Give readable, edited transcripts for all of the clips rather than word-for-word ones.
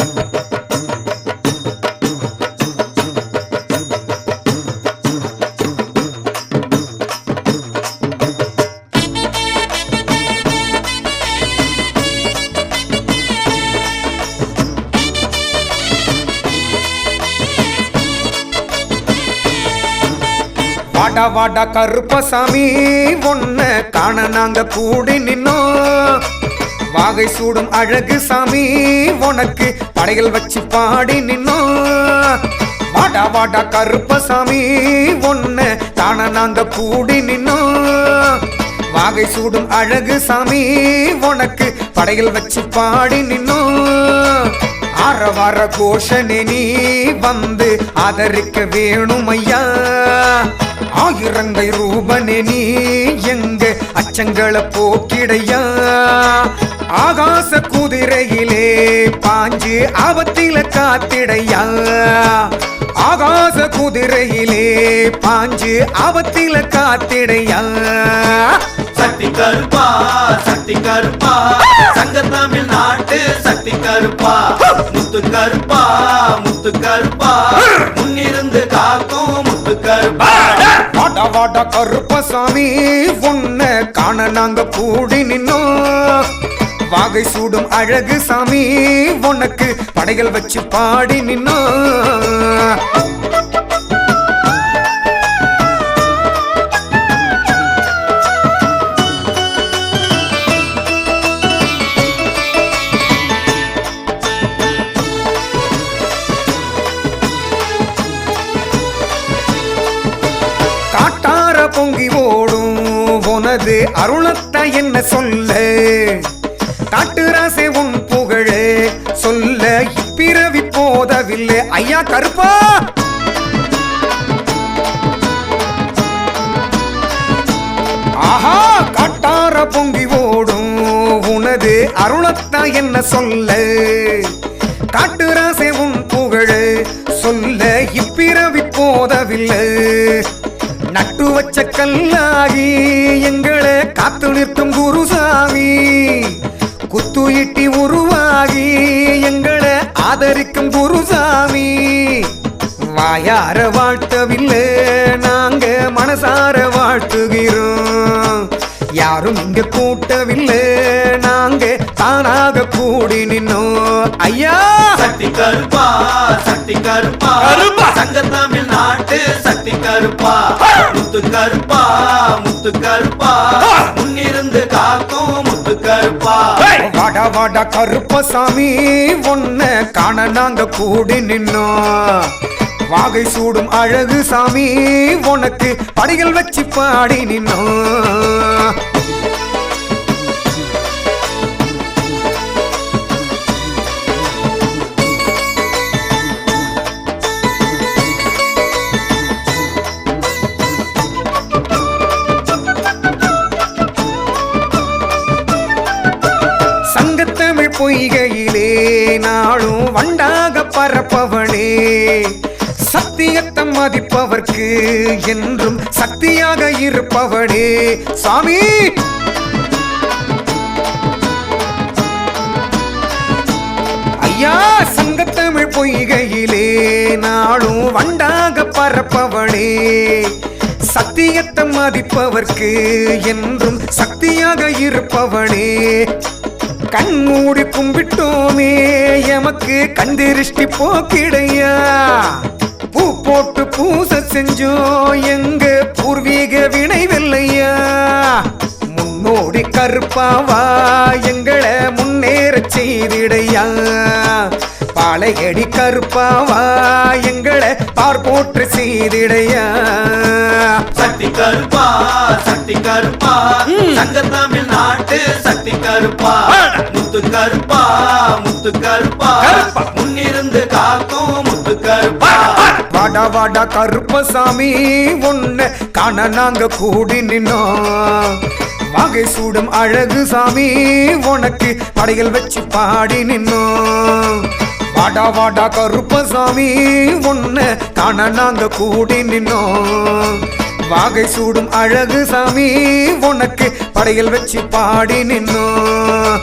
வாடா வாடா கருப்பசாமி ஒன்ன காண நாங்க கூடி நின்னோம். வாகை சூடும் அழகு சாமி உனக்கு படைகள் வச்சு பாடி நின்னோம். வாடா வாடா கருப்பசாமி ஒன்ன காண நாங்க கூடி நின்னோம். வாகை சூடும் அழகு சாமி உனக்கு படைகள் வச்சு பாடி நின்னோம். ஆரவார கோஷனே நீ வந்து ஆதரிக்க வேணும் ஐயா. ஆயிரங்கை ரூபனே நீ எங்க அச்சங்களை போக்கிடையா. ஆகாச குதிரையிலே பாஞ்சு ஆபத்தில காத்திடையா. ஆகாச குதிரையிலே பாஞ்சு ஆபத்தில காத்திடையா. சக்தி கருப்பா சக்தி கருப்பா சங்க தமிழ்நாட்டு சக்தி கருப்பா. முத்து கருப்பா முத்து கருப்பா முன்னிருந்து காக்கும் முத்து கருப்பா. வாடா வாடா கருப்பசாமி உன்ன காண நாங்க கூடி நின்னோம். வாகை சூடும் அழகு சாமி உனக்கு படைகள் வச்சு பாடி நின்னோம். காட்டார பொங்கி ஓடும் உனது அருளத்தை என்ன சொல்ல. காட்டுராசே உன் புகழ சொல்ல இப்பிறவி போதவில்லை ஐயா கருப்பா. ஆஹா காட்டார பொங்கி ஓடும் உனது அருளத்தை என்ன சொல்ல. காட்டுராசே உன் புகழ சொல்ல இப்பிறவி போதவில்லை. நட்டு வச்ச கல்லாகி எங்களை காத்து நிற்கும் குருசாமி. குத்துயிட்டி உருவாகி எங்களை ஆதரிக்கும் குருசாமி. வாயார வாழ்த்தவில்லை நாங்க மனசார வாழ்த்துகிறோம். யாரும் இங்க கூட்டவில்லை நாங்க தானாக கூடி நின்னோம் ஐயா. சக்தி கருப்பா சக்தி கருப்பா சங்க தமிழ்நாட்டு சக்தி கருப்பா. முத்து கருப்பா முத்து கருப்பா முன்னிருந்து காக்கும் முத்து கருப்பா. வாடா வாடா கருப்பசாமி உன்ன காண நாங்க கூடி நின்னோம். வாகை சூடும் அழகு சாமி உனக்கு படிகள் வச்சு பாடி நின்னோம். சங்கத்தமிழ் பொய்கையிலே நாளும் வண்டாக பரப்பவனே. சத்தியத்தை மதிப்பவர்க்கு என்றும் சக்தியாக இருப்பவனே சாமி. ஐயா சங்கத்தமிழ் பொய்கையிலே நாளும் வண்டாக பரப்பவனே. சத்தியத்தை மதிப்பவர்க்கு என்றும் சக்தியாக இருப்பவனே. கண்மூடி கும்பிட்டோமே எமக்கு கண்திருஷ்டி போக்கிடையா. பூ போட்டு பூச செஞ்சோம் எங்க பூர்வீக வினை வெல்லையா. முன்னோடி கருப்பாவா எங்களை முன்னேற செய்திடையா. பாளையடி கருப்பாவா எங்களை பார் போற்று செய்திடையா. சக்தி கருப்பா சக்தி கருப்பா சங்க தமிழ்நாட்டு சக்தி கருப்பா. முத்து கருப்பா முத்து கருப்பா முன்னிருந்து காக்கும் முத்து கருப்பா. வாடா வாடா கருப்பசாமி உன்னை காண நாங்க கூடி நின்னோம். வாகை சூடும் அழகு சாமி உனக்கு படைகள் வச்சு பாடி நின்னோம். வாடா வாடா கருப்பசாமி உன்னை காண நாங்க கூடி நின்னோம். வாகை சூடும் அழகு சாமி உனக்கு படைகள் வச்சு பாடி நின்னோம்.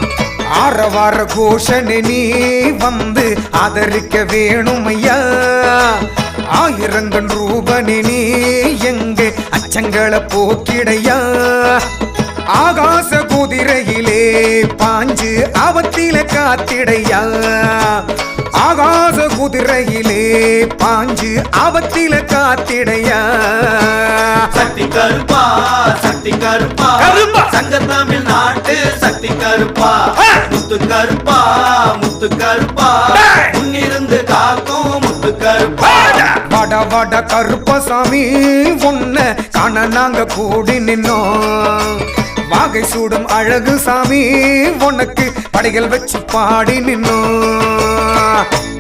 ஆரவார கோஷனே நீ வந்து ஆதரிக்க வேணும் ஐயா ஆயிரங்கன் ரூபனே நீ எங்கே அச்சங்களை போக்கிடையா ஆகாச குதிரையிலே பாஞ்சு அவத்தில காத்திடையா ஆகாச குதிரையிலே பாஞ்சு அவத்தில காத்திடையா சக்தி கருப்பா சக்தி கருப்பா சங்கத்தமிழ் நாட்டு சக்தி கருப்பா முத்து கருப்பா முத்து கருப்பா முன்னிருந்து காக்கும் முத்து கருப்பா வட வட கருப்பசாமி உன்ன காண நாங்க கூடி நின்னோம் வாகை சூடும் அழகு சாமி உனக்கு படைகள் வச்சு பாடி நின்னோம்